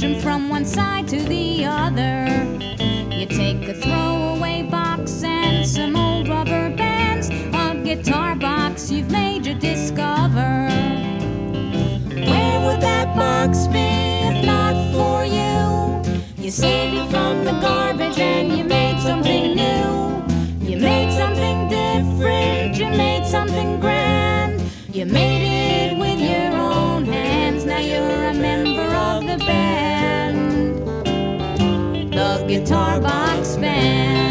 moving from one side to the other. You take a throwaway box and some old rubber bands, a guitar box you've made you discover. Where would that box be if not for you? You saved it from the garbage and you made something new. You made something different, you made something grand. You made it with your own hands, now you're a member of the band, the Guitar Box Band.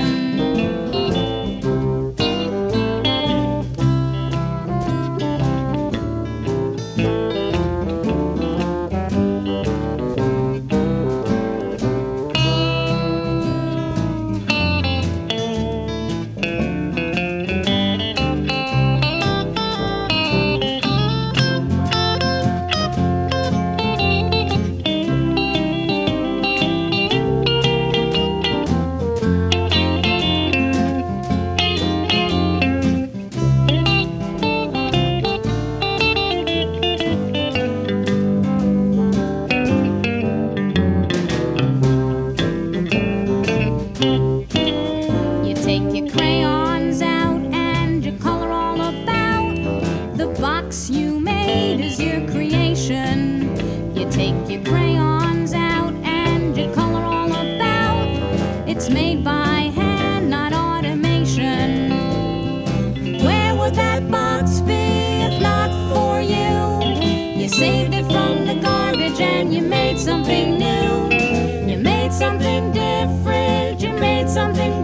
Take your crayons out and you color all about. The box you made is your creation. You take your crayons out and you color all about. It's made by hand, not automation. Where would that box be if not for you? You saved it from the garbage and you made something new. You made something different, you made something